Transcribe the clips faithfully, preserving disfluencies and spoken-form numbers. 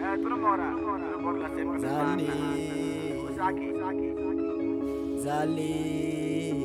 Zali, Zali.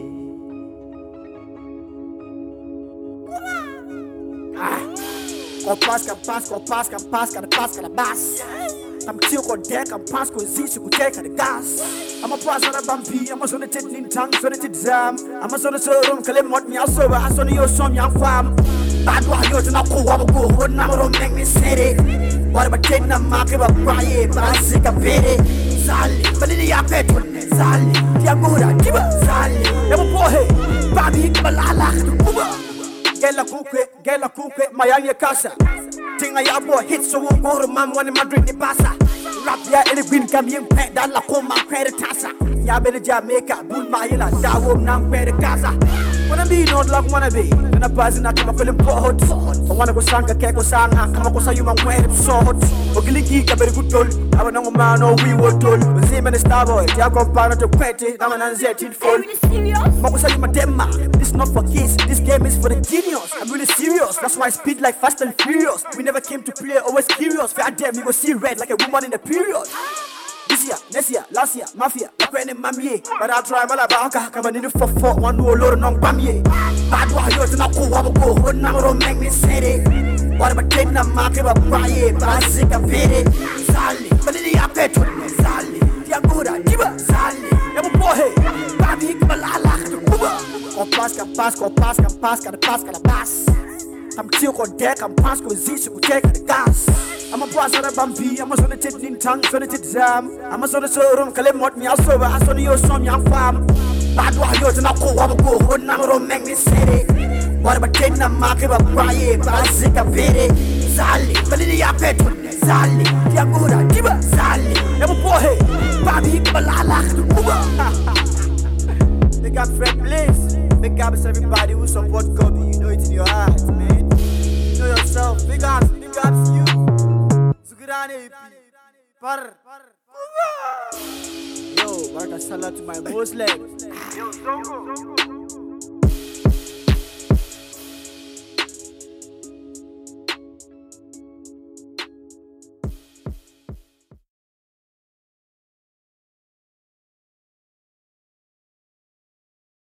Go pass, can pass, go pass, can pass, can pass, can pass. I'm chill, go deck, I'm pass, go zizi, go take the gas. I'm a pass on a bumpy, I'm a son of tin tongue, son of exam. I'm a son of serum, claim what me also, I saw your son, young farm. Bad one, you're not cool, I'm a go, what number of make me say it. What about taking a market of crying, but I sick of it. Zali, but in the yapet, Zali, Yamura, give up, Zali, never boy, Babi, Malala, Kuba. Gela kuke, gela kuke, mayanya casa. Tinga ya boy hit so won't go to man one in Madrid ni pasa. Rap ya any green come in pet that la coma creditasa. Ya better Jamaica, bull mayela, dawo nang pere casa. Wanna be not like wanna be, and a buzz in a come up feeling hot. I wanna go sanka keko sanga, come up with you man wear it short. Ogiliki ka very good toll. I want no man or we were told. We see many star boy, ya go pound to petty, I'm an anxiety full. Makusa you my dema. This not for kids, this game is for the genius. I'm really serious, that's why I speed like fast and furious. We never came to play, always curious. Fair damn, you go see red like a woman in a period. This year, next year, last year, mafia, my friend and mammy. But I'll try my labaka, come on in the four four, one no load on bammy. Bad why you're not cool, I'm go, what number of make me say it. What about taking a market of crying, but I sick of it. Sally, but in the apet, Sally, Yagura, Diva, Sally, never boy, Babi, Malala, to Cuba. Go pass, can pass, go pass, can pass, can pass, can pass. I'm chill, go deck, I'm pass, go zizi, go take the gas. I'm a boss on a bumpy, I'm a son of tin tongue, son of exam. I'm a son of serum, claim what me also, I saw your son, young farm. Bad why you're not cool, I'm a go, what number of make me say it. What about taking a market of crying, but I sick of it. Zali, but in the yapet, Zali, Yamura, Diva, Zali, never boy, Babi, Malala, Kuba. Big up Fred Bliss, big ups everybody who support Kobe, you know it in your heart, man. You know yourself, big ups, big ups you. Sugurane, par, Yo, Baraka Salah to my Muslims. Yo, Zongo.